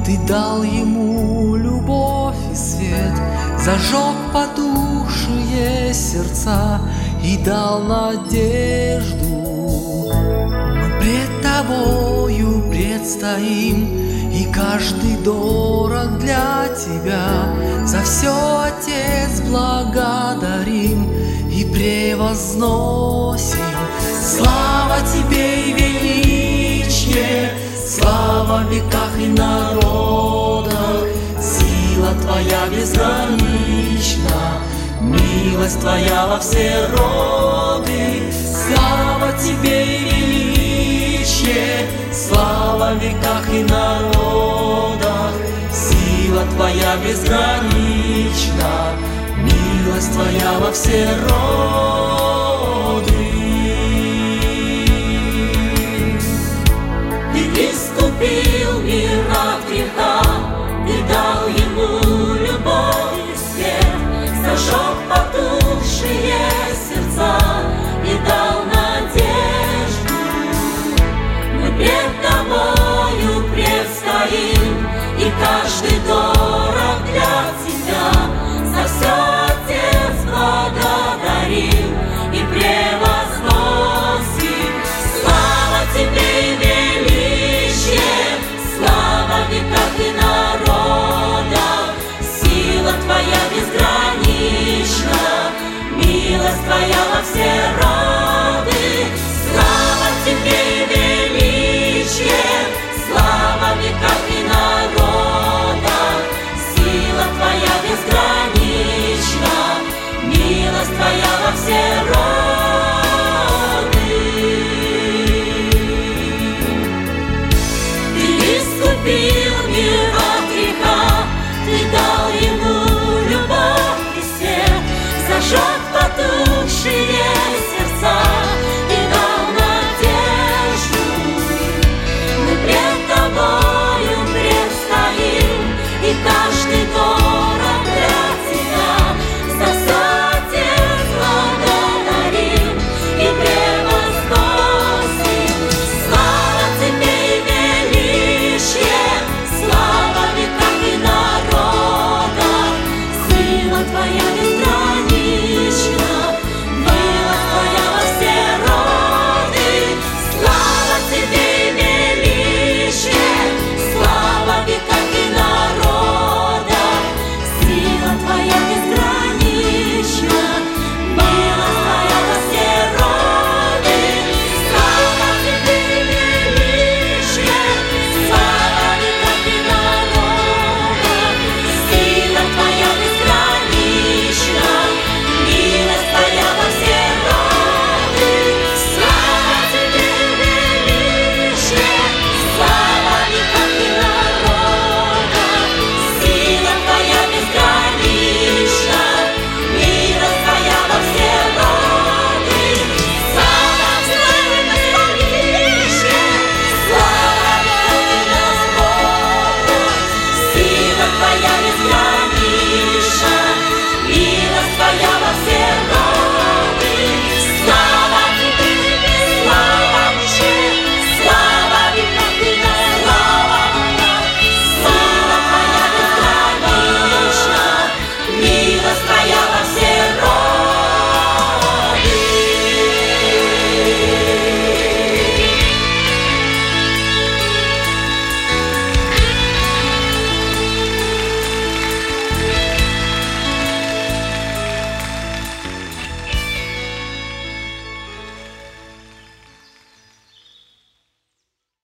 Ты дал ему любовь и свет, зажег потухшие сердца и дал надежду. Мы пред Тобою предстоим, и каждый дорог для Тебя. За все, Отец, благодарим и превозносим. Слава Тебе и величие, слава в веках и народах. Сила Твоя безгранична, милость Твоя во все роды. Слава Тебе и величие, слава в веках и народах. Сила Твоя безгранична, милость Твоя во все роды.